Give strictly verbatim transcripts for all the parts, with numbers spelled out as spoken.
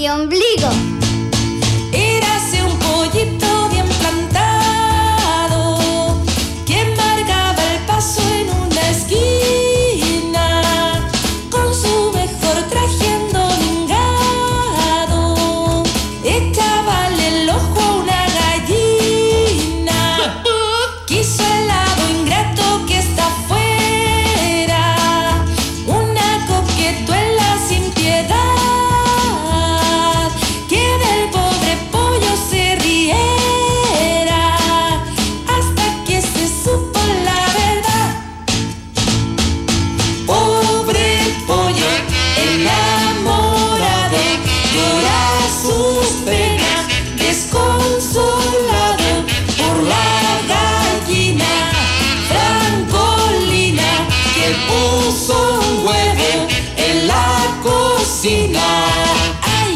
mi ombligo. Érase un pollito bien plantado que marcaba el paso en una esquina con su mejor traje endomingado. Echábale el ojo a una gallina, quiso el lado ingrato que está fuera, una coquetuela sin piedad, que del pobre pollo se riera, hasta que se supo la verdad. Pobre pollo enamorado, llora sus penas, desconsolado por la gallina Francolina que puso un huevo en la cocina. ¡Ay!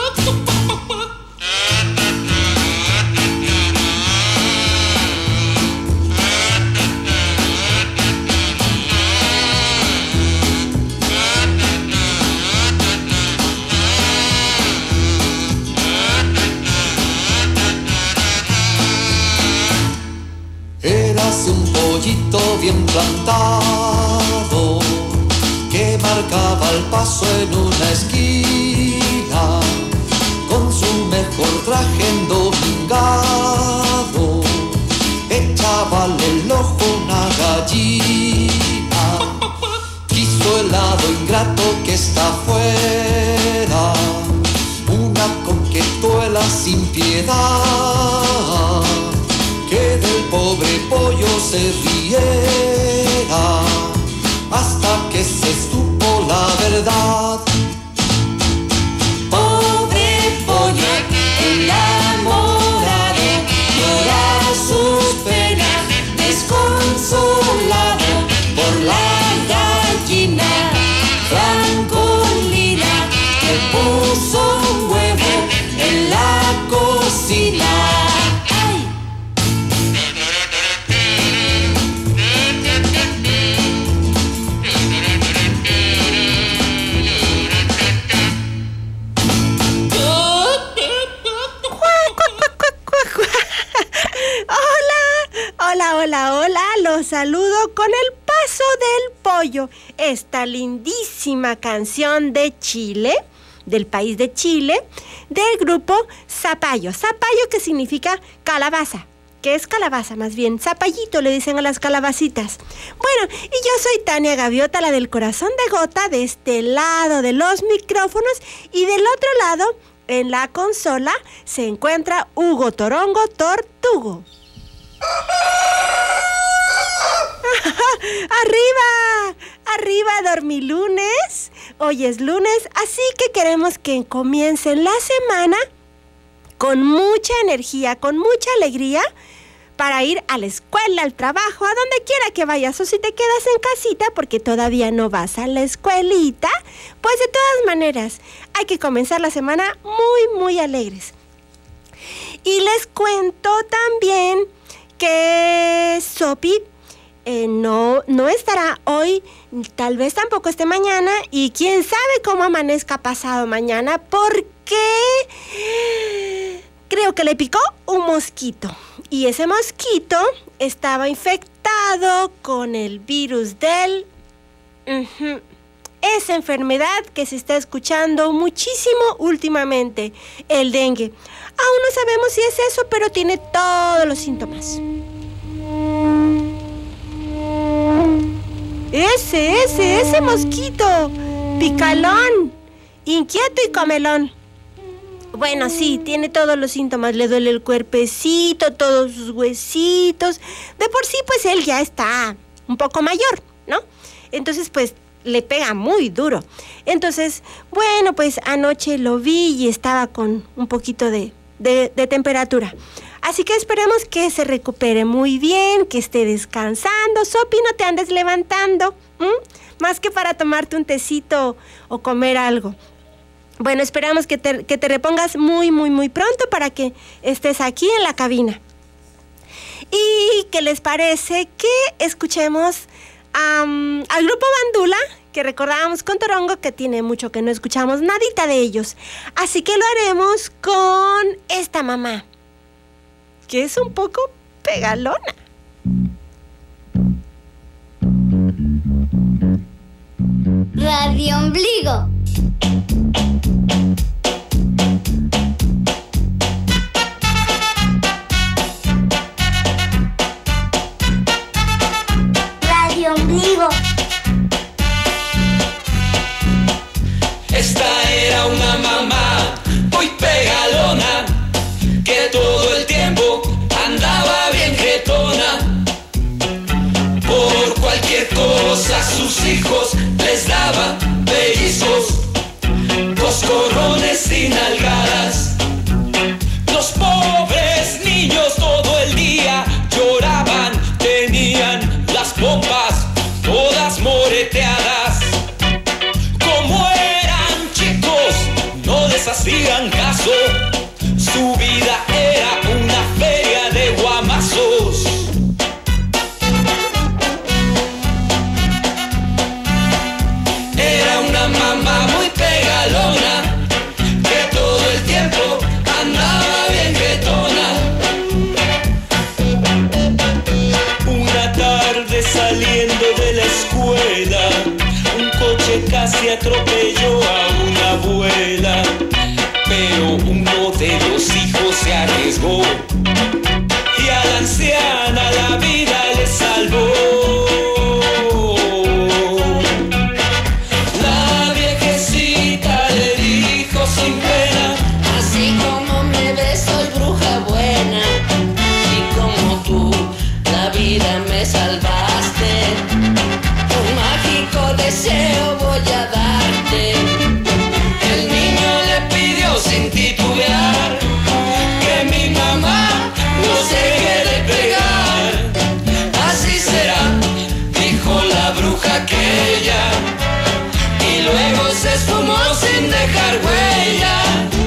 Érase un pollito bien plantado que marcaba el paso en una esquina con su mejor traje endomingado. Echábale el ojo una gallina, quiso el lado ingrato que está fuera, una conquetuela sin piedad, que del pobre pollo se riera, hasta que se supo la verdad. Pobre pollo enamorado, llora sus penas, desconsolado por la gallina Francolina que puso un huevo en la cocina. ¡Ay! Hola, hola, hola, los saludo con el paso del pollo, esta lindísima canción de Chile, del país de Chile, del grupo Zapallo. Zapallo que significa calabaza, que es calabaza más bien, zapallito le dicen a las calabacitas. Bueno, y yo soy Tania Gaviota, la del corazón de gota, de este lado de los micrófonos, y del otro lado, en la consola, se encuentra Hugo Torongo Tortugo. ¡Arriba! ¡Arriba, dormilunes! Hoy es lunes, así que queremos que comiencen la semana con mucha energía, con mucha alegría, para ir a la escuela, al trabajo, a donde quiera que vayas. O si te quedas en casita porque todavía no vas a la escuelita, pues de todas maneras, hay que comenzar la semana muy, muy alegres. Y les cuento también que Sopi eh, no, no estará hoy, tal vez tampoco esté mañana, y quién sabe cómo amanezca pasado mañana, porque creo que le picó un mosquito, y ese mosquito estaba infectado con el virus del... Uh-huh, esa enfermedad que se está escuchando muchísimo últimamente, el dengue. Aún no sabemos si es eso, pero tiene todos los síntomas. Ese, ese, ese mosquito, picalón, inquieto y comelón. Bueno, sí, tiene todos los síntomas, le duele el cuerpecito, todos sus huesitos. De por sí, pues él ya está un poco mayor, ¿no? Entonces, pues, le pega muy duro. Entonces, bueno, pues anoche lo vi y estaba con un poquito de, de, de temperatura. Así que esperemos que se recupere muy bien, que esté descansando. Sopi, no te andes levantando, ¿m? Más que para tomarte un tecito o comer algo. Bueno, esperamos que te, que te repongas muy, muy, muy pronto para que estés aquí en la cabina. ¿Y qué les parece que escuchemos um, al grupo Bandula, que recordábamos con Torongo, que tiene mucho que no escuchamos nadita de ellos. Así que lo haremos con esta mamá, que es un poco pegalona. Radio Ombligo. Radio Ombligo. Esta era una mamá muy pegalona, que todo el tiempo andaba bien jetona. Por cualquier cosa sus hijos les daba pellizcos, coscorrones y nalgadas. Los pobres niños todo el día lloraban, tenían las pompas todas moreteadas. Como eran chicos, no les hacían caso, su vida era una feria de guamazos. Era una mamá muy pegalona, que todo el tiempo andaba bien jetona. Una tarde saliendo de la escuela, un coche casi atropelló a una abuela, pero uno de los hijos se arriesgó y a la anciana la vida le salvó. La viejecita le dijo sin pena: Así como me ves soy bruja buena, y como tú la vida me salvaste, un mágico deseo voy a darte. El niño le pidió sin titubear que mi mamá no se deje de pegar. Así será, dijo la bruja aquella, y luego se esfumó sin dejar huella.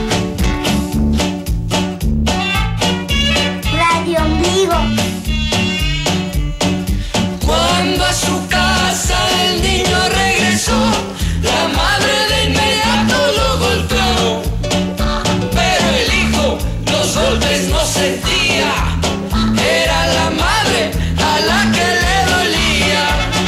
Radio Ombligo. Cuando a su casa el niño regresó, la madre de inmediato lo golpeó. Pero el hijo los golpes no sentía, era la madre a la que le dolía.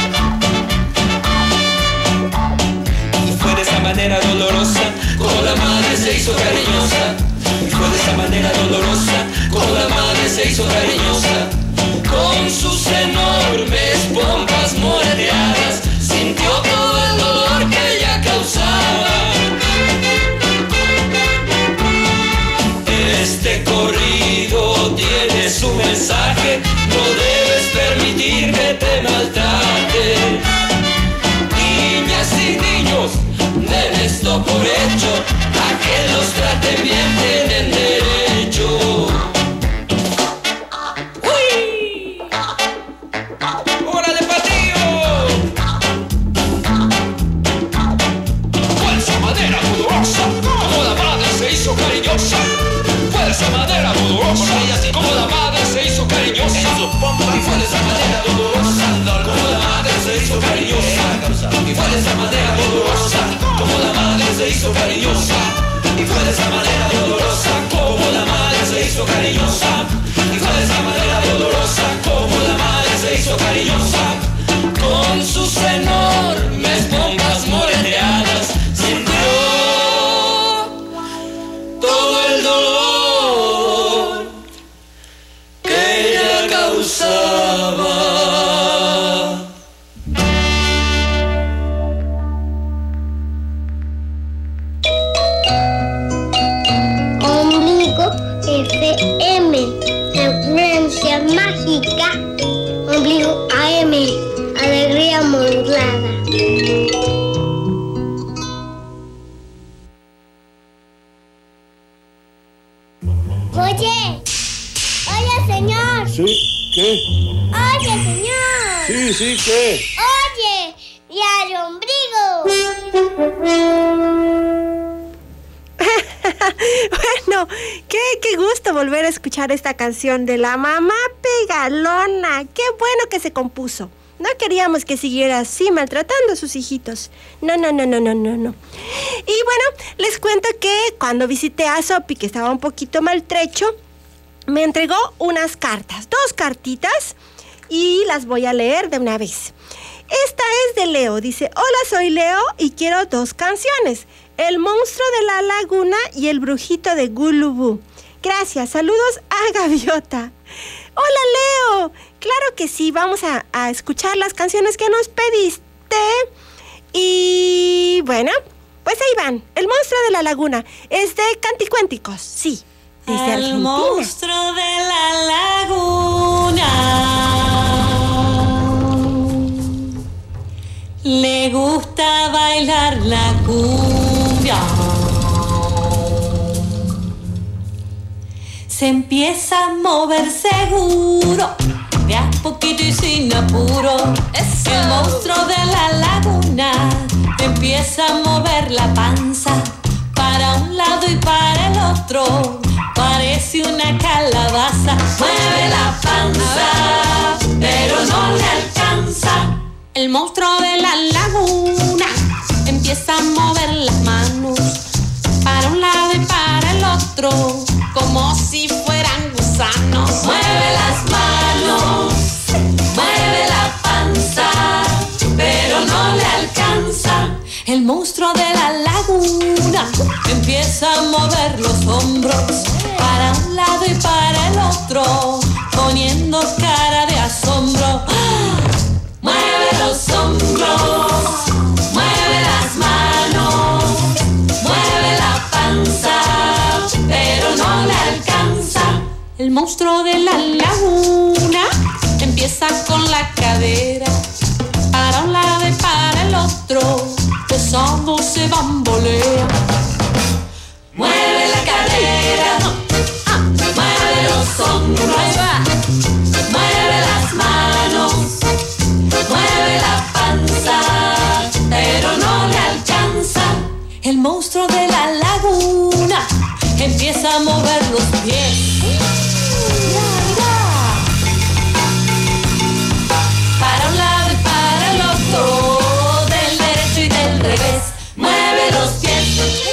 Y fue de esa manera dolorosa como la madre se hizo cariñosa. Y fue de esa manera dolorosa como la madre se hizo cariñosa. Con sus enormes pompas moreteadas sintió todo el dolor que ella causaba. Este corrido tiene su mensaje: no debes permitir que te maltrate. Niñas y niños, den esto por hecho, a que los traten bien tienen derecho. ¡Uy! ¡Órale, patillo! Fue de esa manera pudorosa como la madre se hizo cariñosa. Fue de esa manera pudorosa como la madre se hizo cariñosa. Y fue de esa manera dolorosa como la madre se hizo cariñosa. Y fue de esa manera dolorosa como la madre se hizo cariñosa. Y fue de esa manera dolorosa como la madre se hizo cariñosa. Y fue de esa manera dolorosa como la madre se hizo cariñosa. Con sus enormes pompas moreteadas sintió todo el dolor que ella causaba. Ombligo F M. Frecuencia mágica. Ombligo A M. Alegría modulada. Oye, oye señor, ¿Sí? ¿Qué? oye señor, Sí, sí, ¿qué? oye, Diario Ombligo. Bueno, qué, qué gusto volver a escuchar esta canción de la mamá pegalona. Qué bueno que se compuso. No queríamos que siguiera así maltratando a sus hijitos. No, no, no, no, no, no, no. Y bueno, les cuento que cuando visité a Sopi, que estaba un poquito maltrecho, me entregó unas cartas, dos cartitas, y las voy a leer de una vez. Esta es de Leo. Dice: hola, soy Leo y quiero dos canciones. El monstruo de la laguna y el brujito de Gulubú. Gracias, saludos a Gaviota. Hola, Leo. Claro que sí, vamos a, a escuchar las canciones que nos pediste. Y bueno, pues ahí van. El monstruo de la laguna es de Canticuénticos, sí, desde Argentina. El monstruo de la laguna le gusta bailar la cumbia. Se empieza a mover seguro, de a poquito y sin apuro. ¡Eso! El monstruo de la laguna empieza a mover la panza para un lado y para el otro. Parece una calabaza. Mueve la panza, pero no le alcanza. El monstruo de la laguna empieza a mover las manos para un lado y para el otro, como si fueran gusanos. Mueve las manos, mueve la panza, pero no le alcanza. El monstruo de la laguna empieza a mover los hombros para un lado y para el otro, poniendo cara de asombro. Mueve los hombros, mueve las manos, mueve la panza, pero no le alcanza. El monstruo de la laguna empieza con la cadera para un lado y para el otro, besando se bambolea. Mueve la cadera, mueve los hombros, mueve las manos, mueve la panza, pero no le alcanza. El monstruo de la laguna empieza a mover los pies. Para un lado y para el otro, del derecho y del revés. Mueve los pies,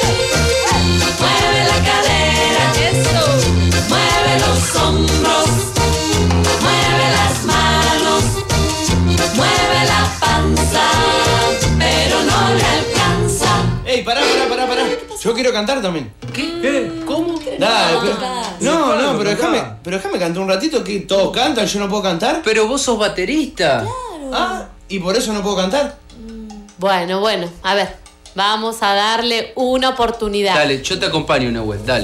mueve la cadera, eso. Mueve los hombros, mueve las manos, mueve la panza, pero no le alcanza. Ey, pará, pará, pará, pará. Yo quiero cantar también. ¿Qué? ¿Qué? ¿Cómo? Dale, pero, no, no, pero déjame, pero déjame cantar un ratito, que todos cantan, yo no puedo cantar. Pero vos sos baterista. Ah, ¿y por eso no puedo cantar? Bueno, bueno, a ver, vamos a darle una oportunidad. Dale, yo te acompaño, Nahuel, dale.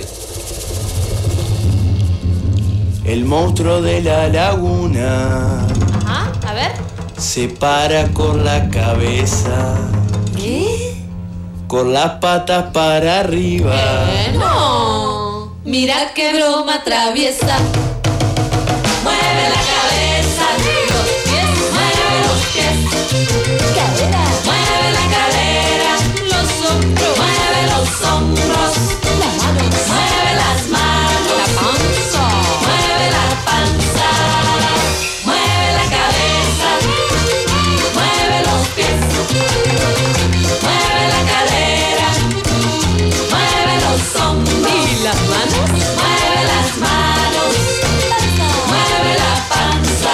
El monstruo de la laguna Ajá, a ver. se para con la cabeza, ¿Qué? con las patas para arriba. Bueno, mira qué broma traviesa. Mueve la cabeza, los pies, mueve los pies. Cadera. Mueve la cadera, los hombros, mueve los hombros. Las manos, mueve las manos. La panza, mueve la panza. Mueve la cabeza, mueve los pies. Mueve la cadera, mueve los hombros. ¿Y las manos? Mueve las manos. Mueve la panza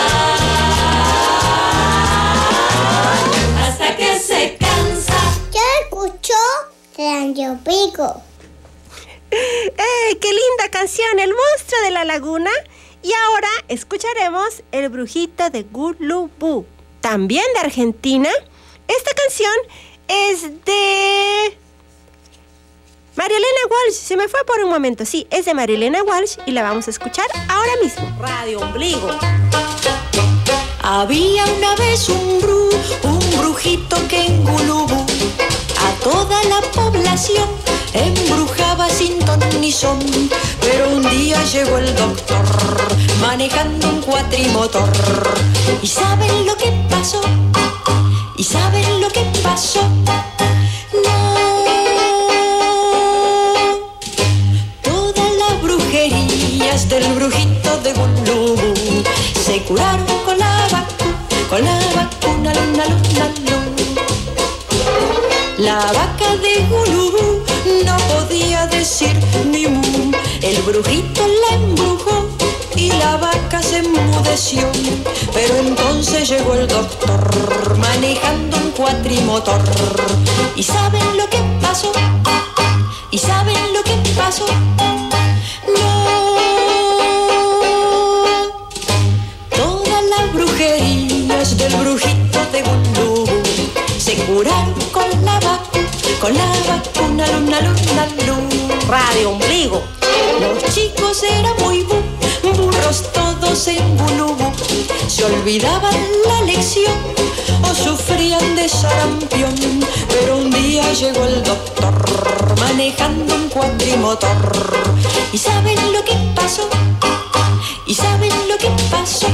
hasta que se cansa. Yo escucho Radio Pico. ¡Eh, qué linda canción! El monstruo de la laguna. Y ahora escucharemos El brujito de Gulubú, también de Argentina. Esta canción es de Marielena Walsh. Se me fue por un momento. Sí, es de Marielena Walsh y la vamos a escuchar ahora mismo. Radio Ombligo. Había una vez un bru, un brujito que en Gulubú a toda la población embrujaba sin ton ni son. Pero un día llegó el doctor manejando un cuatrimotor. ¿Y saben lo que pasó? ¿Y saben lo que pasó? No. Todas las brujerías del brujito de Gulubú se curaron con la vacu, con la vacu. La vaca de Gulubú no podía decir ni mu. El brujito la embrujó y la vaca se enmudeció. Pero entonces llegó el doctor manejando un cuatrimotor. ¿Y saben lo que pasó? ¿Y saben lo que pasó? No. Todas las brujerías del brujito de Gulubú se curaron con la vacuna, con la vacuna, luna, luna, luna. Radio Ombligo. Los chicos eran muy bu, burros todos en Gulubú. Se olvidaban la lección o sufrían de sarampión. Pero un día llegó el doctor manejando un cuatrimotor. ¿Y saben lo que pasó? ¿Y saben lo que pasó?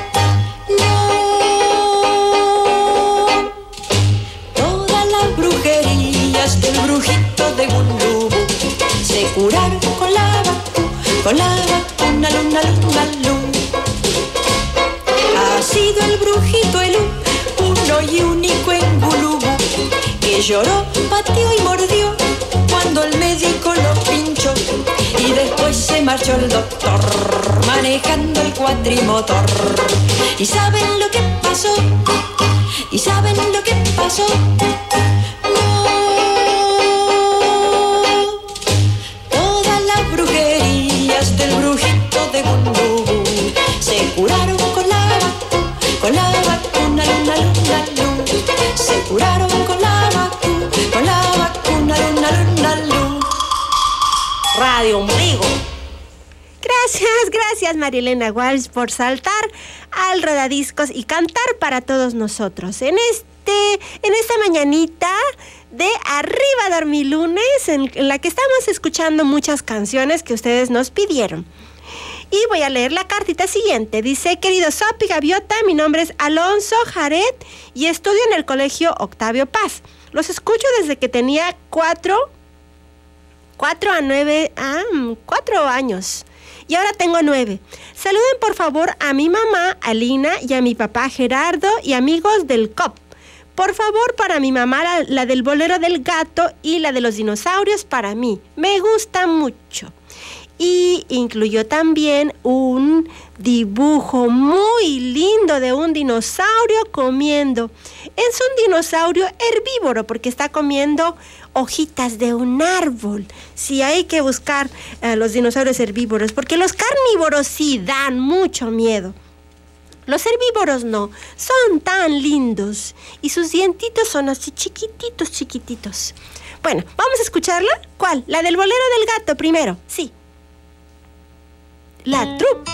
Del brujito de Gulubú se curaron con la vacuna, con la vacuna, luna, luna, luna. Ha sido el brujito el uno y único en Gulubú, que lloró, pateó y mordió cuando el médico lo pinchó. Y después se marchó el doctor manejando el cuatrimotor. ¿Y saben lo que pasó? ¿Y saben lo que pasó? Del brujito de Gulubú se curaron con la vacuna, con la vacuna, luna, luna, luna. Se curaron con la vacuna, con la vacuna, luna, luna, luna. Radio Ombligo. Gracias, gracias Marielena Walsh por saltar al rodadiscos y cantar para todos nosotros en este, en esta mañanita de Arriba Dormilunes, en la que estamos escuchando muchas canciones que ustedes nos pidieron. Y voy a leer la cartita siguiente. Dice: querido Sopi Gaviota, mi nombre es Alonso Jared y estudio en el colegio Octavio Paz. Los escucho desde que tenía cuatro, cuatro a nueve, ah, cuatro años. Y ahora tengo nueve. Saluden por favor a mi mamá, Alina, y a mi papá, Gerardo, y amigos del C O P. Por favor, para mi mamá, la, la del bolero del gato y la de los dinosaurios para mí. Me gusta mucho. Y incluyó también un dibujo muy lindo de un dinosaurio comiendo. Es un dinosaurio herbívoro porque está comiendo hojitas de un árbol. Sí, hay que buscar uh, los dinosaurios herbívoros porque los carnívoros sí dan mucho miedo. Los herbívoros no, son tan lindos y sus dientitos son así chiquititos, chiquititos. Bueno, ¿vamos a escucharla? ¿Cuál? La del bolero del gato primero, sí. La trup.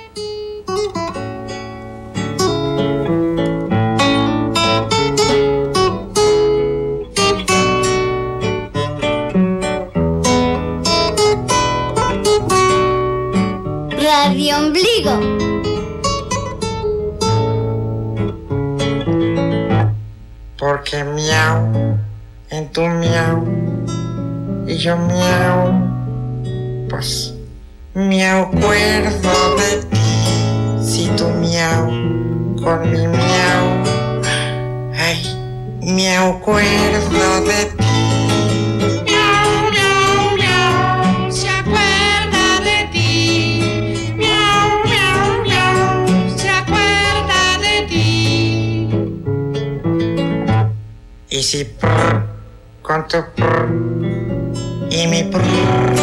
Radio Ombligo. Porque miau en tu miau y yo miau, pues me acuerdo de ti. Si tu miau con mi miau, ay, me acuerdo de ti. Miau, miau, miau, se acuerda de ti. Miau, miau, miau, se acuerda de ti. Y si prr, con tu prr y mi prr,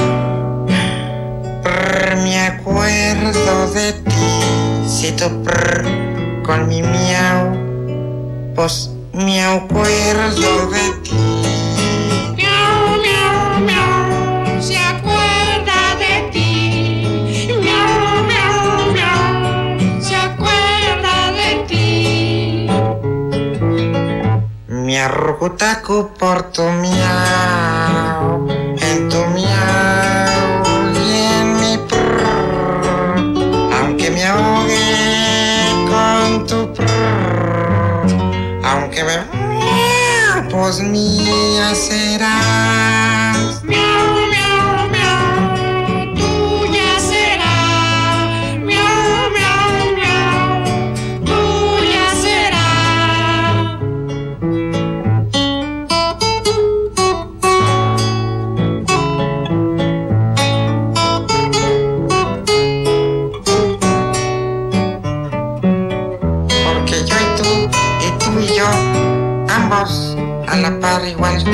prr, me acuerdo de ti. Si tu prr con mi miau, pues me acuerdo de ti. Miau, miau, miau, se acuerda de ti. Miau, miau, miau, se acuerda de ti. Mi arrugutacu por tu miau, en tu miau y en mi prr, aunque me ahogue con tu prr, aunque me miau, pues mía serás. Miau, miau, miau, tuya será. Miau, miau, miau, tuya será.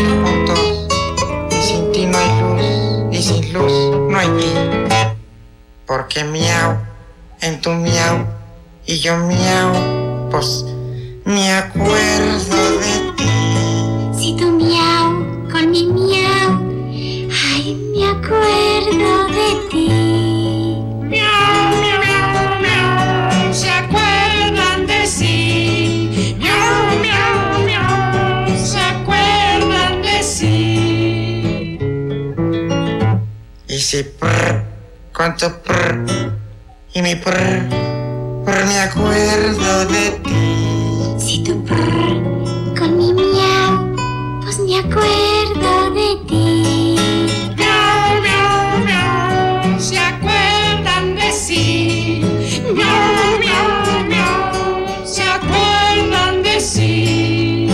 vivir juntos. Y sin ti no hay luz, y sin luz no hay vida. Porque miau, en tu miau, y yo miau, pues me acuerdo de ti. Si tu miau con mi miau, ay, me acuerdo de ti. Miau, miau, miau, miau, se acuerdan de sí. Miau, miau, miau, se acuerdan de sí. Y si prr, con tu prr, y mi prr, prr, me acuerdo de ti. Si tu prr con mi miau, pues me acuerdo de ti. Miau, miau, miau, se acuerdan de sí. Miau, miau, miau, se acuerdan de sí.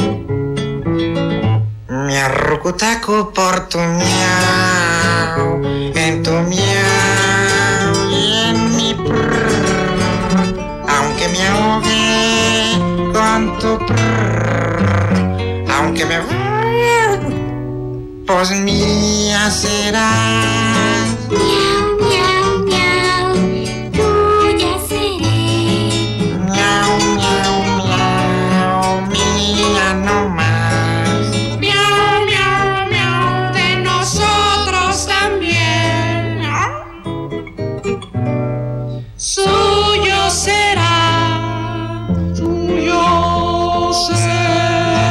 Me arrucutaco por tu miau, en tu miau y en mi prr, aunque me ahogue con tu prr, aunque me pues mía serás. Miau, miau, miau, tuya seré. Miau, miau, miau, mía no más. Miau, miau, miau, de nosotros también. Suyo será, suyo será.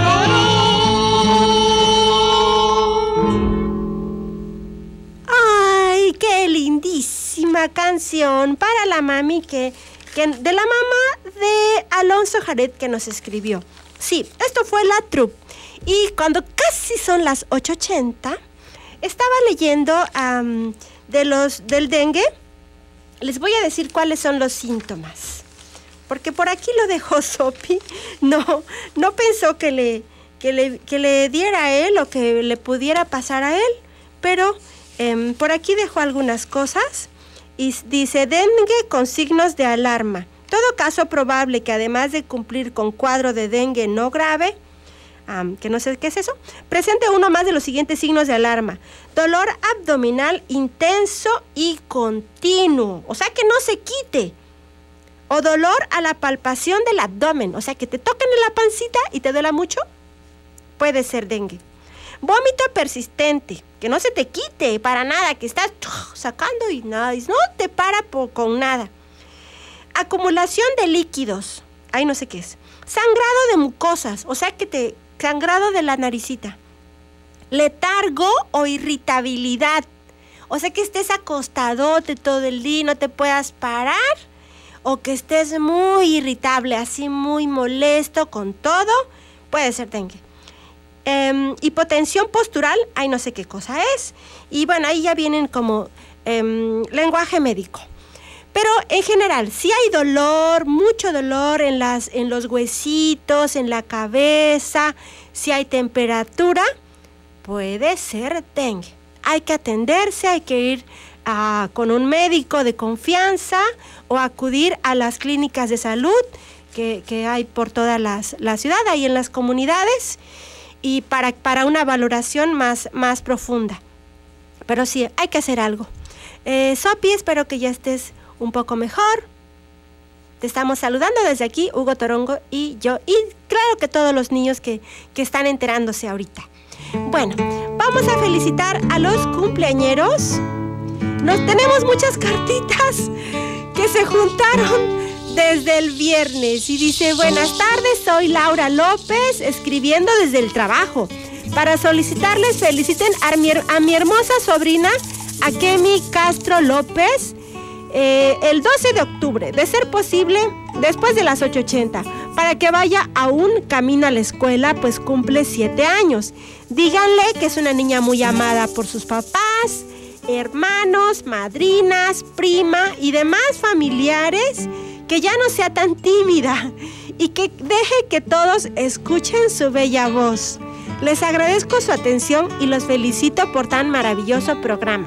¡Ay, qué lindísima canción para la mami que, que de la mamá de Alonso Jared que nos escribió! Sí, esto fue la troupe. Y cuando casi son las ocho ochenta, estaba leyendo um, de los, del dengue. Les voy a decir cuáles son los síntomas. Porque por aquí lo dejó Sopi. No, no pensó que le, que le, que le diera a él o que le pudiera pasar a él. Pero eh, por aquí dejó algunas cosas. Y dice, dengue con signos de alarma. Todo caso probable que además de cumplir con cuadro de dengue no grave, um, que no sé qué es eso, presente uno más de los siguientes signos de alarma. Dolor abdominal intenso y continuo, o sea que no se quite. O dolor a la palpación del abdomen, o sea que te toquen en la pancita y te duela mucho, puede ser dengue. Vómito persistente, que no se te quite para nada, que estás sacando y nada, y no te para por, con nada. Acumulación de líquidos, ahí no sé qué es. Sangrado de mucosas, o sea que te, sangrado de la naricita. Letargo o irritabilidad, o sea que estés acostadote todo el día y no te puedas parar, o que estés muy irritable, así muy molesto con todo, puede ser dengue. Eh, hipotensión postural, ahí no sé qué cosa es, y bueno, ahí ya vienen como eh, lenguaje médico. Pero en general, si hay dolor, mucho dolor en, las, en los huesitos, en la cabeza, si hay temperatura, puede ser dengue. Hay que atenderse, hay que ir uh, con un médico de confianza o acudir a las clínicas de salud que, que hay por toda las, la ciudad, ahí en las comunidades, y para, para una valoración más, más profunda. Pero sí, hay que hacer algo. Eh, Sopi, espero que ya estés un poco mejor. Te estamos saludando desde aquí, Hugo Torongo y yo, y claro que todos los niños que, que están enterándose ahorita. Bueno, vamos a felicitar a los cumpleañeros. Nos tenemos muchas cartitas que se juntaron desde el viernes y dice: buenas tardes, soy Laura López, escribiendo desde el trabajo. Para solicitarles feliciten a mi, a mi hermosa sobrina Akemi Castro López, Eh, el doce de octubre, de ser posible, después de las ocho ochenta, para que vaya aún camino a la escuela, pues cumple siete años. Díganle que es una niña muy amada por sus papás, hermanos, madrinas, prima y demás familiares, que ya no sea tan tímida y que deje que todos escuchen su bella voz. Les agradezco su atención y los felicito por tan maravilloso programa.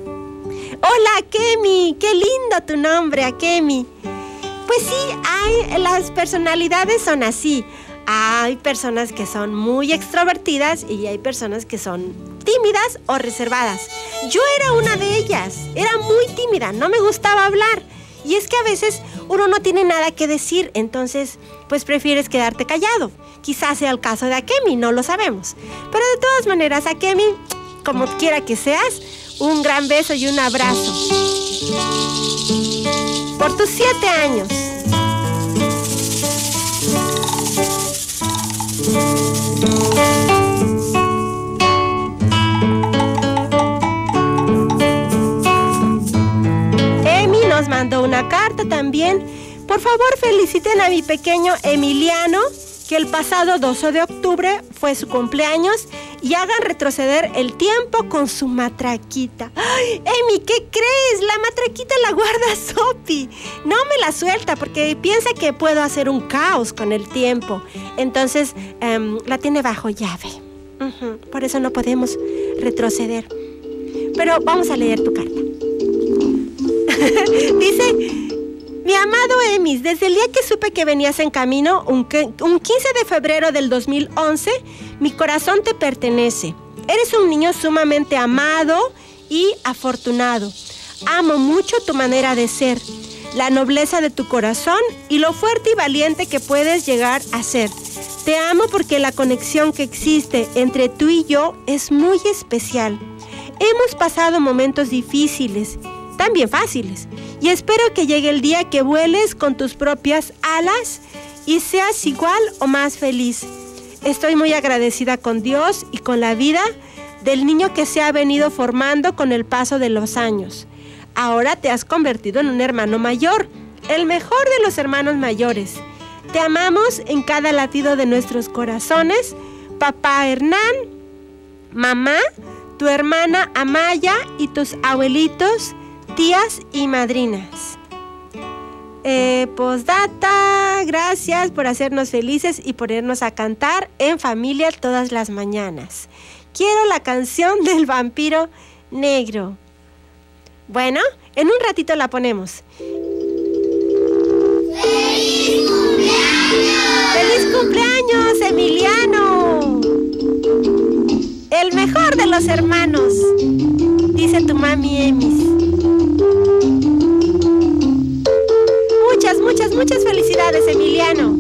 Hola, Akemi, qué lindo tu nombre, Akemi. Pues sí, hay, las personalidades son así. Hay personas que son muy extrovertidas y hay personas que son tímidas o reservadas. Yo era una de ellas, era muy tímida, no me gustaba hablar. Y es que a veces uno no tiene nada que decir, entonces pues prefieres quedarte callado. Quizás sea el caso de Akemi, no lo sabemos. Pero de todas maneras, Akemi, como quiera que seas, un gran beso y un abrazo. Por tus siete años. Emi nos mandó una carta también. Por favor, feliciten a mi pequeño Emiliano, que el pasado doce de octubre fue su cumpleaños, y hagan retroceder el tiempo con su matraquita. ¡Ay, Emi, ¿qué crees? La matraquita la guarda Sopi. No me la suelta porque piensa que puedo hacer un caos con el tiempo. Entonces, um, la tiene bajo llave. Uh-huh. Por eso no podemos retroceder. Pero vamos a leer tu carta. Dice... Mi amado Emis, desde el día que supe que venías en camino, un, un quince de febrero del dos mil once, mi corazón te pertenece. Eres un niño sumamente amado y afortunado. Amo mucho tu manera de ser, la nobleza de tu corazón y lo fuerte y valiente que puedes llegar a ser. Te amo porque la conexión que existe entre tú y yo es muy especial. Hemos pasado momentos difíciles, también fáciles, y espero que llegue el día que vueles con tus propias alas y seas igual o más feliz. Estoy muy agradecida con Dios y con la vida del niño que se ha venido formando con el paso de los años. Ahora te has convertido en un hermano mayor, el mejor de los hermanos mayores. Te amamos en cada latido de nuestros corazones, papá Hernán, mamá, tu hermana Amaya y tus abuelitos, tías y madrinas. Eh, postdata, gracias por hacernos felices y ponernos a cantar en familia todas las mañanas. Quiero la canción del vampiro negro. Bueno, en un ratito la ponemos. ¡Feliz cumpleaños! ¡Feliz cumpleaños, Emiliano! El mejor de los hermanos, dice tu mami Emis. Muchas, muchas, muchas felicidades, Emiliano.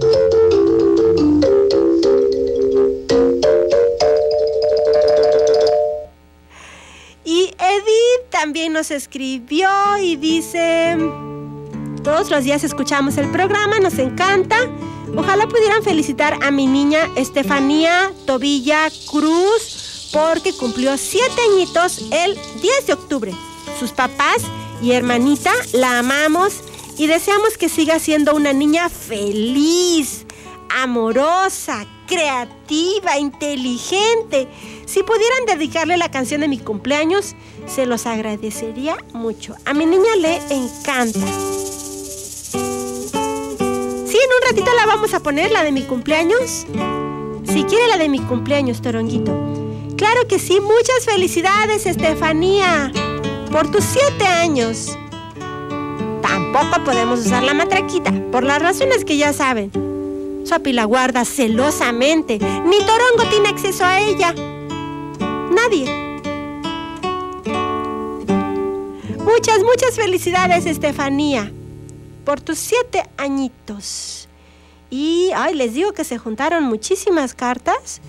Y Edith también nos escribió y dice: todos los días escuchamos el programa, nos encanta. Ojalá pudieran felicitar a mi niña Estefanía Tobilla Cruz porque cumplió siete añitos el diez de octubre. Sus papás y hermanita la amamos y deseamos que siga siendo una niña feliz, amorosa, creativa, inteligente. Si pudieran dedicarle la canción de mi cumpleaños, se los agradecería mucho. A mi niña le encanta. Sí, en un ratito la vamos a poner, la de mi cumpleaños. Si quiere la de mi cumpleaños, Toronguito. Claro que sí, muchas felicidades, Estefanía, por tus siete años. Tampoco podemos usar la matraquita, por las razones que ya saben. Sopi la guarda celosamente. Ni Torongo tiene acceso a ella. Nadie. Muchas, muchas felicidades, Estefanía, por tus siete añitos. Y, ay, les digo que se juntaron muchísimas cartas.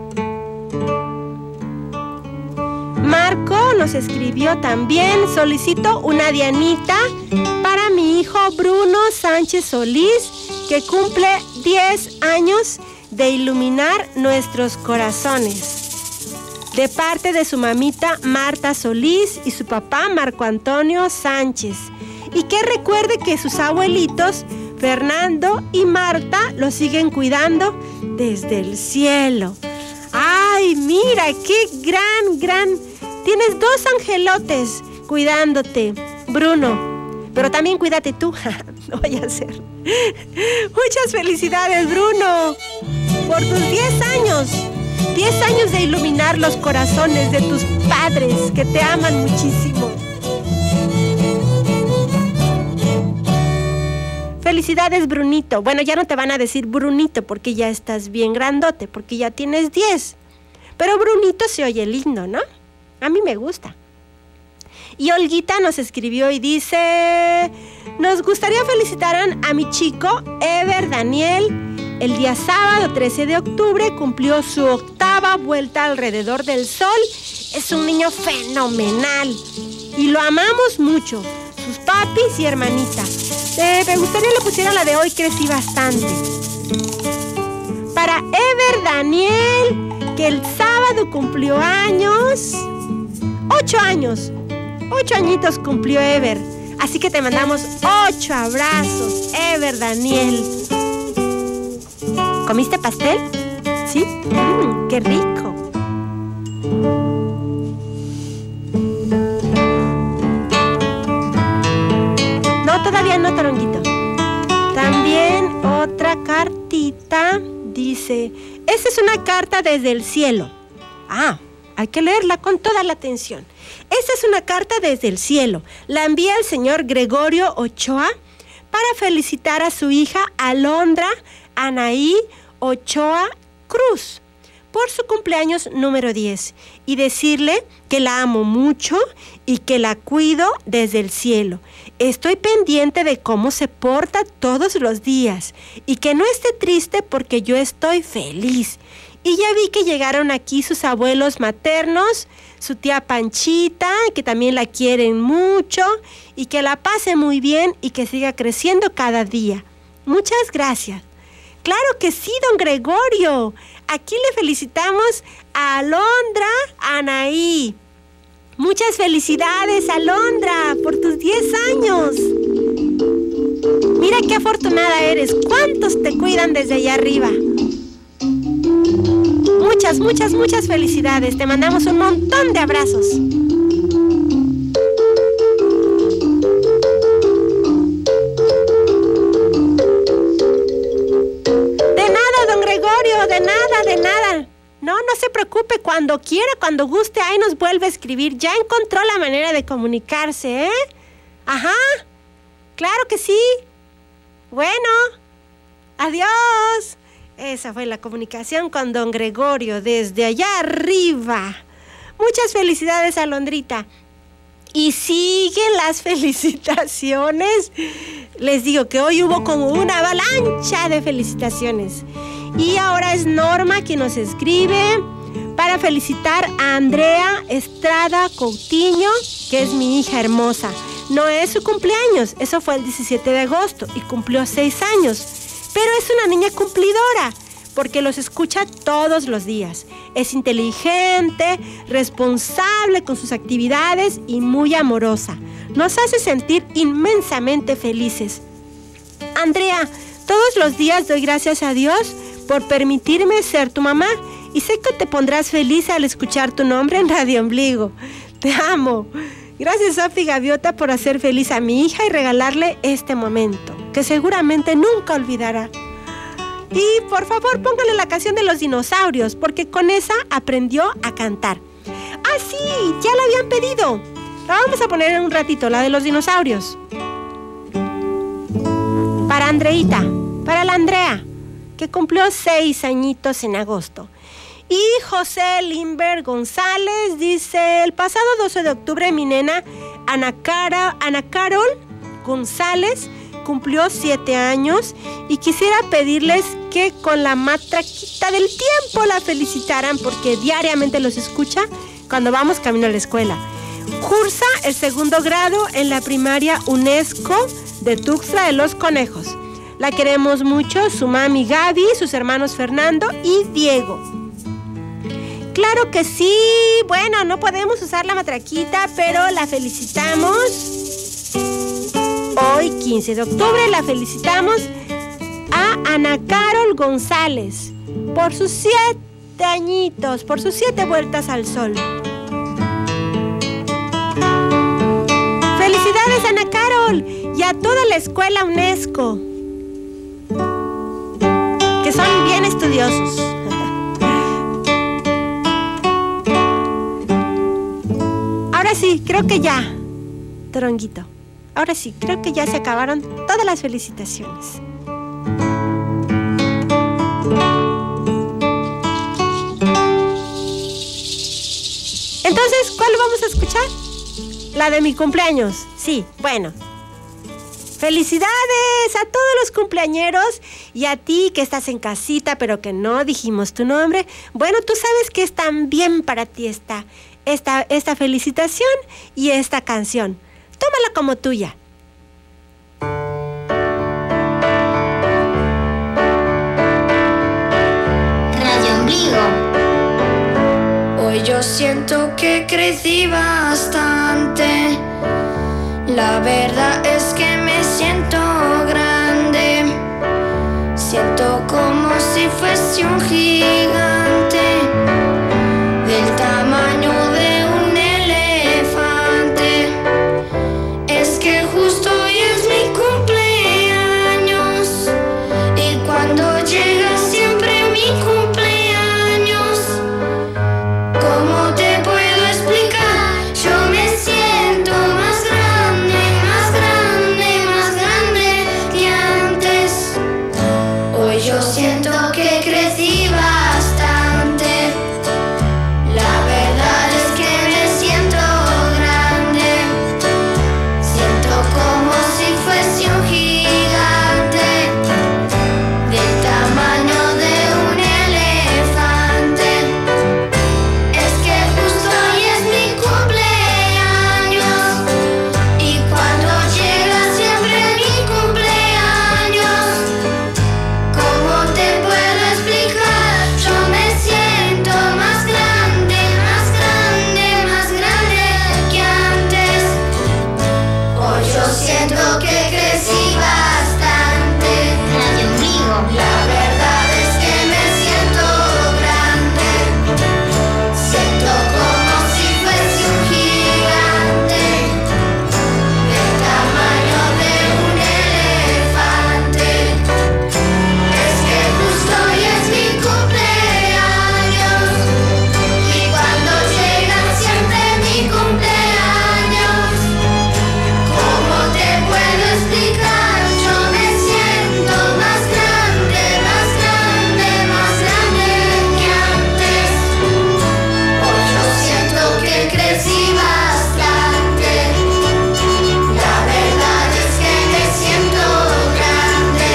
Marco nos escribió también: solicito una dianita para mi hijo Bruno Sánchez Solís, que cumple diez años, de iluminar nuestros corazones. De parte de su mamita Marta Solís y su papá Marco Antonio Sánchez. Y que recuerde que sus abuelitos Fernando y Marta lo siguen cuidando desde el cielo. ¡Ay, mira! ¡Qué gran, gran! Tienes dos angelotes cuidándote, Bruno. Pero también cuídate tú. No vaya a ser. Muchas felicidades, Bruno, por tus diez años. diez años de iluminar los corazones de tus padres que te aman muchísimo. Felicidades. Felicidades, Brunito. Bueno, ya no te van a decir Brunito porque ya estás bien grandote, porque ya tienes diez. Pero Brunito se oye lindo, ¿no? A mí me gusta. Y Olguita nos escribió y dice: nos gustaría felicitar a mi chico Ever Daniel. El día sábado trece de octubre cumplió su octava vuelta alrededor del sol. Es un niño fenomenal y lo amamos mucho, sus papis y hermanita. Eh, me gustaría le pusiera la de hoy, crecí bastante. Para Ever Daniel, que el sábado cumplió años. Ocho años. Ocho añitos cumplió Ever. Así que te mandamos ocho abrazos, Ever Daniel. ¿Comiste pastel? ¿Sí? Mm, ¡qué rico! No, todavía no, Toronguito. También otra cartita dice: esta es una carta desde el cielo. Ah, hay que leerla con toda la atención. Esta es una carta desde el cielo. La envía el señor Gregorio Ochoa para felicitar a su hija Alondra Anaí Ochoa Cruz por su cumpleaños número diez y decirle que la amo mucho y que la cuido desde el cielo. Estoy pendiente de cómo se porta todos los días y que no esté triste porque yo estoy feliz. Y ya vi que llegaron aquí sus abuelos maternos, su tía Panchita, que también la quieren mucho, y que la pase muy bien y que siga creciendo cada día. Muchas gracias. Claro que sí, don Gregorio. Aquí le felicitamos a Alondra Anaí. Muchas felicidades, Alondra, por tus diez años. Mira qué afortunada eres. ¿Cuántos te cuidan desde allá arriba? Muchas, muchas, muchas felicidades. Te mandamos un montón de abrazos. De nada, don Gregorio, de nada, de nada. No, no se preocupe, cuando quiera, cuando guste, ahí nos vuelve a escribir. Ya encontró la manera de comunicarse, ¿eh? Ajá, claro que sí. Bueno, adiós. Esa fue la comunicación con don Gregorio desde allá arriba. Muchas felicidades, Alondrita. Y siguen las felicitaciones. Les digo que hoy hubo como una avalancha de felicitaciones. Y ahora es Norma quien nos escribe para felicitar a Andrea Estrada Coutinho, que es mi hija hermosa. No es su cumpleaños, eso fue el diecisiete de agosto y cumplió seis años. Pero es una niña cumplidora, porque los escucha todos los días. Es inteligente, responsable con sus actividades y muy amorosa. Nos hace sentir inmensamente felices. Andrea, todos los días doy gracias a Dios por permitirme ser tu mamá y sé que te pondrás feliz al escuchar tu nombre en Radio Ombligo. Te amo. Gracias, Sofi Gaviota, por hacer feliz a mi hija y regalarle este momento, que seguramente nunca olvidará. Y por favor, póngale la canción de los dinosaurios, porque con esa aprendió a cantar. ¡Ah, sí! Ya la habían pedido. La vamos a poner en un ratito, la de los dinosaurios. Para Andreita, para la Andrea, que cumplió seis añitos en agosto. Y José Limber González dice: el pasado doce de octubre mi nena Ana, Cara, Ana Carol González cumplió siete años y quisiera pedirles que con la matraquita del tiempo la felicitaran porque diariamente los escucha cuando vamos camino a la escuela. Cursa el segundo grado en la primaria UNESCO de Tuxtla de los Conejos. La queremos mucho, su mami Gaby, sus hermanos Fernando y Diego. Claro que sí. Bueno, no podemos usar la matraquita, pero la felicitamos. Hoy, quince de octubre, la felicitamos a Ana Carol González por sus siete añitos, por sus siete vueltas al sol. ¡Felicidades, Ana Carol! Y a toda la escuela UNESCO, que son bien estudiosos. Ahora sí, creo que ya, Toronguito. ahora sí, creo que ya se acabaron todas las felicitaciones. Entonces, ¿cuál vamos a escuchar? La de mi cumpleaños. Sí, bueno. ¡Felicidades a todos los cumpleañeros! Y a ti que estás en casita, pero que no dijimos tu nombre. Bueno, tú sabes que es también para ti esta, esta, esta felicitación y esta canción. Tómala como tuya. Radio Ombligo. Hoy yo siento que crecí bastante. La verdad es que me siento grande. Siento como si fuese un gigante, del tamaño de un elefante. Es que justo hoy es mi cumpleaños, y cuando llega siempre mi cumpleaños, ¿cómo te puedo explicar? Yo me siento más grande, más grande, más grande que antes. Hoy yo siento que crecí bastante. La verdad es que me siento grande. Siento como si fuese un gigante, del tamaño de un elefante. Es que justo hoy es mi cumpleaños, y cuando llega siempre mi cumpleaños, ¿cómo te puedo explicar? Yo me siento más grande, más grande, más grande que antes. Hoy yo siento que crecí bastante. Radio Ombligo. La verdad es que me siento grande. Siento como si fuese un gigante, del tamaño de un elefante. Es que justo hoy es mi cumpleaños, y cuando llega siempre mi cumpleaños, ¿cómo te puedo explicar? Yo me siento más grande, más grande, más grande que antes. Hoy yo siento que crecí bastante. La verdad es que me siento grande.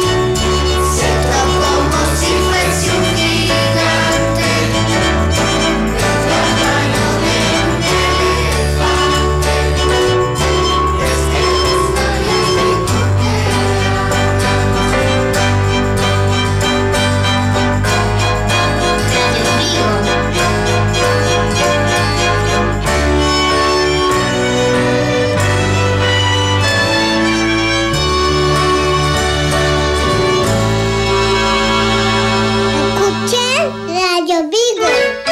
Siento como si fuese un gigante, del tamaño de un elefante. Es que justo hoy es mi Escuchen Radio Vigo.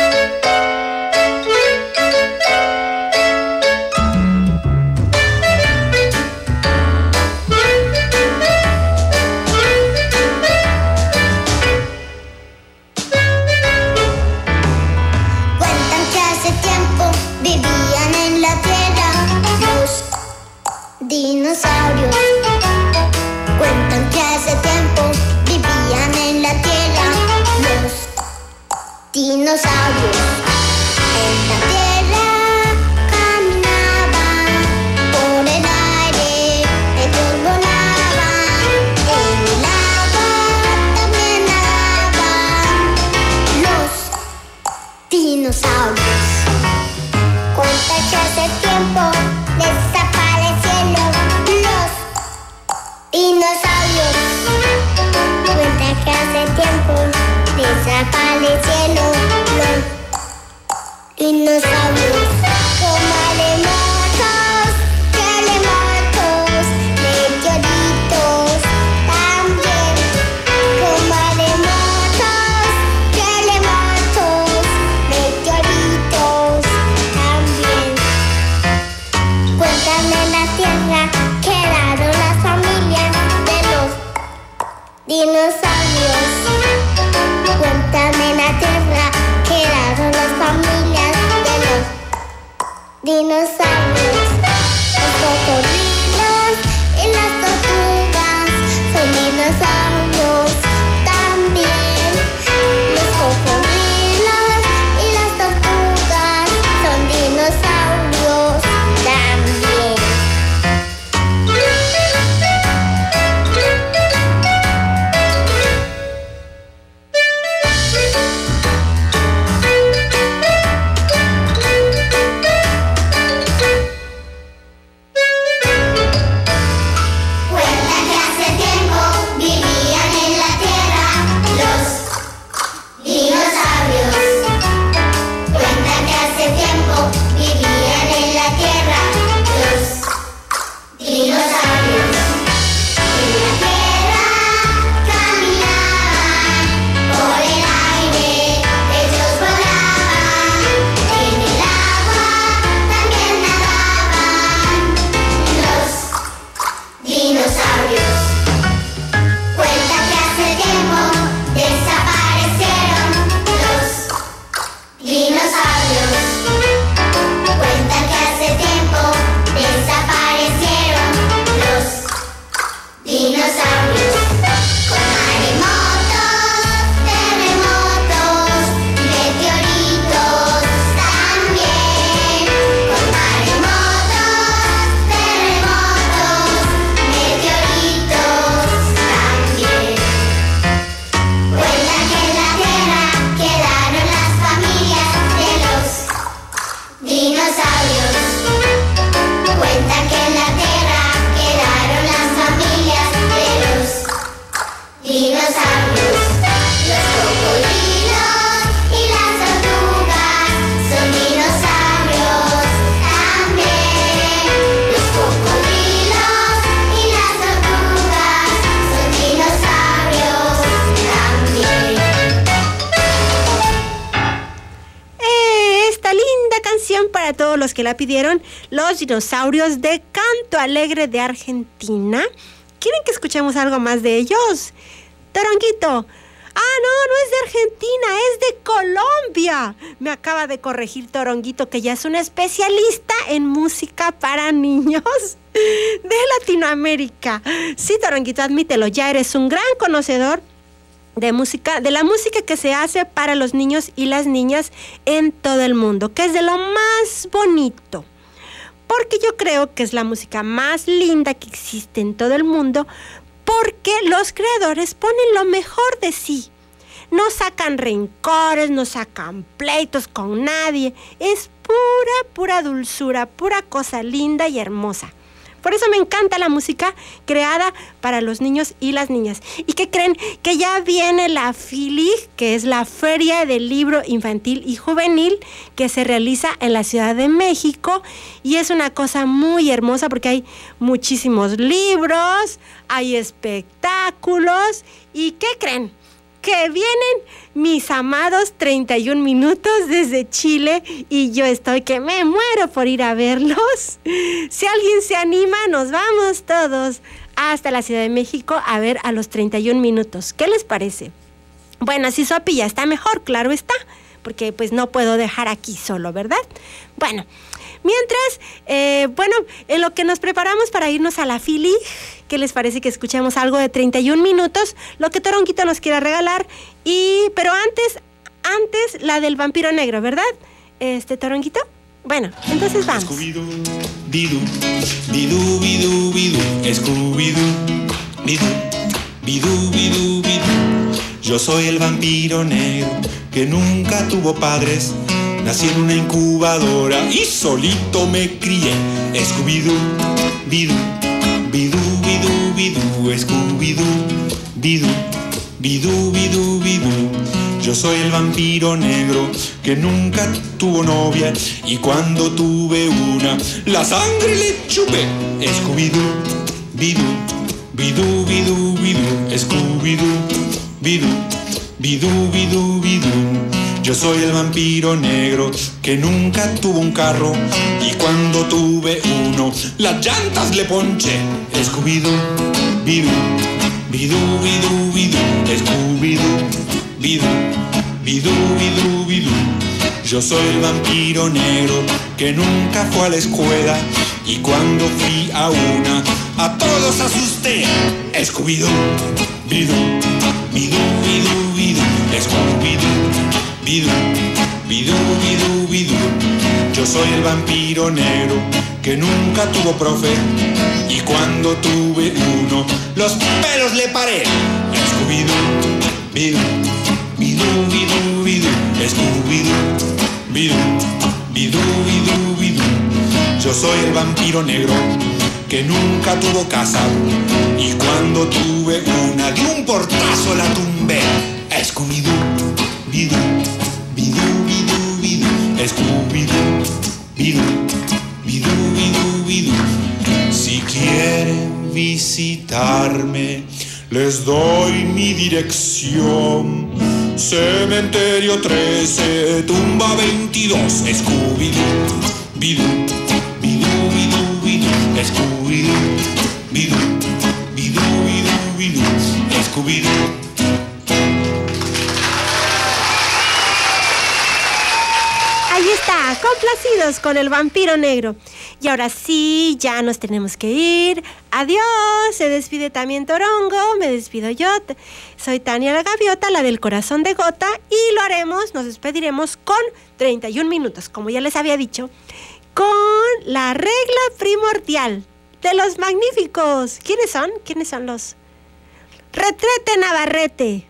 Cuentan que hace tiempo vivían en la tierra los dinosaurios. Cuentan que hace tiempo vivían en la tierra los dinosaurios. En la tierra caminaban, por el aire ellos volaban, en el agua también nadaban los dinosaurios. Cuenta que hace tiempo desaparecieron los dinosaurios. Cuenta que hace tiempo desaparecieron los dinosaurios. Como aremosos, terremotos, meteoritos también. Como aremosos, terremotos, meteoritos también. Cuentan en la tierra quedaron las familias de los dinosaurios. Cuentan en la tierra quedaron las familias de los canción para todos los que la pidieron, Los Dinosaurios de Canto Alegre de Argentina. ¿Quieren que escuchemos algo más de ellos? Toronguito. Ah, no, no es de Argentina, es de Colombia. Me acaba de corregir Toronguito, que ya es un especialista en música para niños de Latinoamérica. Sí, Toronguito, admítelo, ya eres un gran conocedor de música, de la música que se hace para los niños y las niñas en todo el mundo, que es de lo más bonito. Porque yo creo que es la música más linda que existe en todo el mundo, porque los creadores ponen lo mejor de sí. No sacan rencores, no sacan pleitos con nadie. Es pura, pura dulzura, pura cosa linda y hermosa. Por eso me encanta la música creada para los niños y las niñas. ¿Y qué creen? Que ya viene la FILIG, que es la Feria del Libro Infantil y Juvenil, que se realiza en la Ciudad de México. Y es una cosa muy hermosa porque hay muchísimos libros, hay espectáculos. ¿Y qué creen? Que vienen mis amados treinta y un minutos desde Chile y yo estoy que me muero por ir a verlos. Si alguien se anima, nos vamos todos hasta la Ciudad de México a ver a los treinta y un minutos. ¿Qué les parece? Bueno, si Sopi ya está mejor, claro está, porque pues no puedo dejar aquí solo, ¿verdad? Bueno, mientras, eh, bueno, en lo que nos preparamos para irnos a la Fili, ¿qué les parece que escuchemos algo de treinta y un minutos? Lo que Toronguito nos quiera regalar. Y, pero antes, antes la del vampiro negro, ¿verdad? Este, Toronguito. Bueno, entonces vamos. Scooby-Doo, Bidú, Bidú, Bidú, Bidú, Scooby-Doo, Bidú, Bidú, Bidú, Bidú. Yo soy el vampiro negro que nunca tuvo padres. Nací en una incubadora y solito me crié. Scooby-Doo, Bidú, Bidú, Bidú, Bidú, Scooby-Doo, Bidú, Bidú, Bidú, Bidú. Yo soy el vampiro negro que nunca tuvo novia y cuando tuve una, la sangre le chupé. Scooby-Doo, Bidú, Bidú, Bidú, Bidú, Scooby-Doo, Bidú, Bidú, Bidú, Bidú. Yo soy el vampiro negro que nunca tuvo un carro y cuando tuve uno, las llantas le ponché. Scooby-Doo, Bidú, Bidú, Bidú, Bidú, Scooby-Doo, Bidú, Bidú, Bidú, Bidú. Yo soy el vampiro negro que nunca fue a la escuela y cuando fui a una, a todos asusté. Scooby-Doo, Bidú, Bidú, Bidú, Bidú, Scooby-Doo, Bidú, Bidú, Bidú, Bidú. Yo soy el vampiro negro que nunca tuvo profe y cuando tuve uno, los pelos le paré. Scooby-Doo, Bidú, Bidú, Bidú, Bidú, Scooby-Doo, Bidú, Bidú, Bidú, Bidú. Yo soy el vampiro negro que nunca tuvo casa y cuando tuve una, de un portazo la tumbé. Scooby-Doo, Bidú, Bidú, Bidú, Bidú, Scooby-Doo, Bidú, Bidú, Bidú, Bidú. Si quieren visitarme, les doy mi dirección. Cementerio trece, tumba veintidós, Scooby-Doo, Bidú, Bidú, Bidú, Bidú, Scooby-Doo, Bidú, Bidú, Bidú, Bidú, Scooby-Doo. Ahí está, complacidos con el vampiro negro. Y ahora sí, ya nos tenemos que ir. Adiós, se despide también Torongo, me despido yo. Soy Tania la Gaviota, la del corazón de gota, y lo haremos, nos despediremos con treinta y un minutos, como ya les había dicho, con la regla primordial de los magníficos. ¿Quiénes son? ¿Quiénes son los? Retrete Navarrete.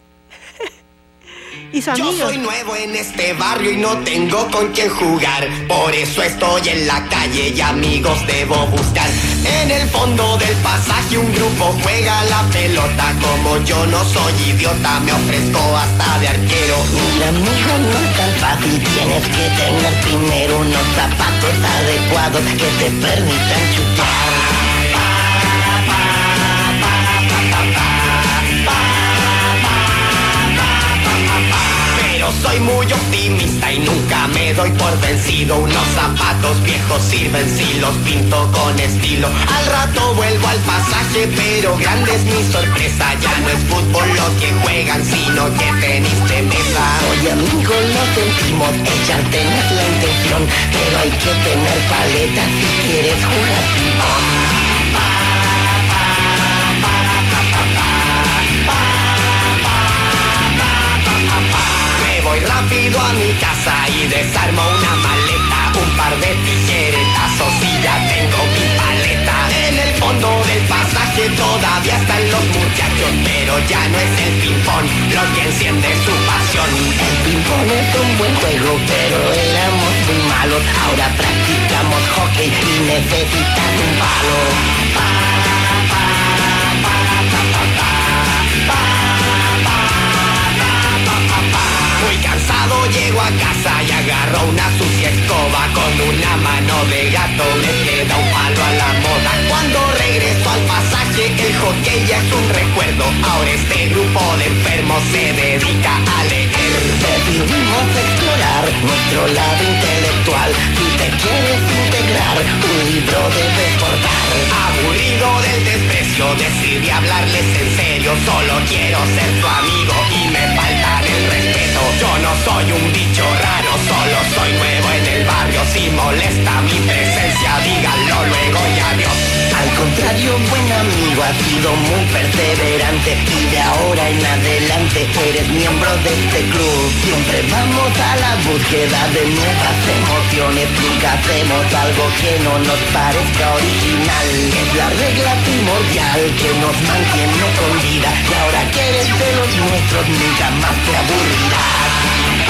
Y su amigo. Yo soy nuevo en este barrio y no tengo con quién jugar. Por eso estoy en la calle y amigos debo buscar. En el fondo del pasaje un grupo juega la pelota. Como yo no soy idiota, me ofrezco hasta de arquero. Mira, mijo, no es tan fácil. Tienes que tener primero unos zapatos adecuados que te permitan chupar. soy muy optimista y nunca me doy por vencido. Unos zapatos viejos sirven si los pinto con estilo. Al rato vuelvo al pasaje, pero grande es mi sorpresa. Ya no es fútbol lo que juegan, sino que tenis de mesa. Oye amigo, lo sentimos, echarte no es la intención, pero hay que tener paleta si quieres jugar. Me voy rápido a mi casa y desarmo una maleta, un par de tijeretazos y ya tengo mi paleta. En el fondo del pasaje todavía están los muchachos, pero ya no es el ping-pong lo que enciende su pasión. El ping-pong es un buen juego, pero éramos muy malos. Ahora practicamos hockey y necesitas un palo. Muy cansado llego a casa y agarro una sucia escoba. Con una mano de gato me queda un palo a la moda. Cuando regreso al pasaje el hockey ya es un recuerdo. Ahora este grupo de enfermos se dedica a leer. Decidimos explorar nuestro lado intelectual. Si te quieres integrar, un libro debes portar. Aburrido del desprecio, decidí hablarles en serio. Solo quiero ser tu amigo y me faltan el respeto. Yo no soy un bicho raro, solo soy nuevo en el barrio. Si molesta mi presencia, díganlo luego y adiós. Al contrario, buen amigo, has sido muy perseverante y de ahora en adelante eres miembro de este club. Siempre vamos a la búsqueda de nuevas emociones. Nunca hacemos algo que no nos parezca original. Es la regla primordial que nos mantiene con vida. Y ahora que eres de los nuestros, nunca más te aburrirás.